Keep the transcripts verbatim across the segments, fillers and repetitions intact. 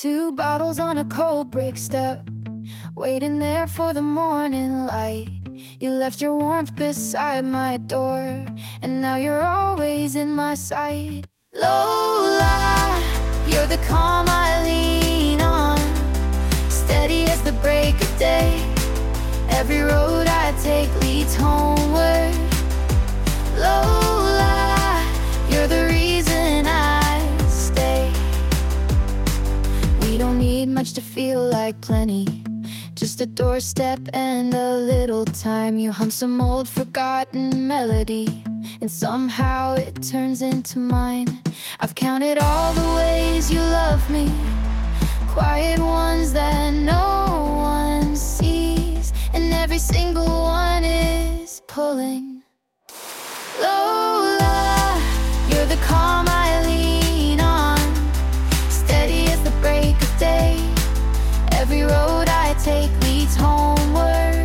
Two bottles on a cold brick step, waiting there for the morning light. You left your warmth beside my door, and now you're always in my sight. Lola, you're the calm I lean on, steady as the break of day. Every road I take leads homeward. Lola, you're the reason I stay. We don't need much to feel like plenty, just a doorstep and a little time. You hum some old forgotten melody, and somehow it turns into mine. I've counted all the ways you love me, quiet ones that no one sees, and every single one is pulling. Lola, you're the calm I lean on, steady as the break of day. Every road I take leads homeward.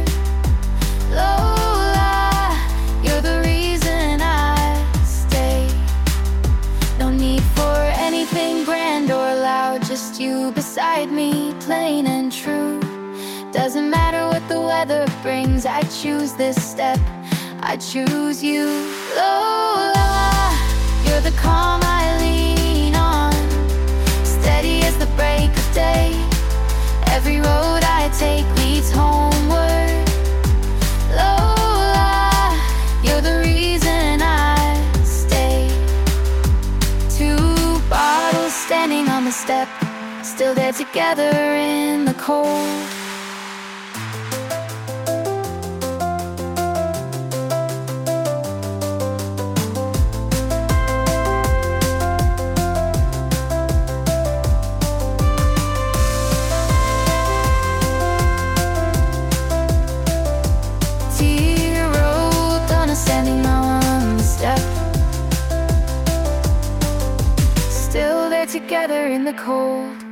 Lola, you're the reason I stay. No need for anything grand or loud, just you beside me, plain and true. Doesn't matter what the weather brings, I choose this step, I choose you. Lola, you're the calm I lean on, steady as the break of day. Every road I take leads homeward. Lola, you're the reason I stay. Two bottles standing on the step, still there together in the cold. Standing on the step, still there together in the cold.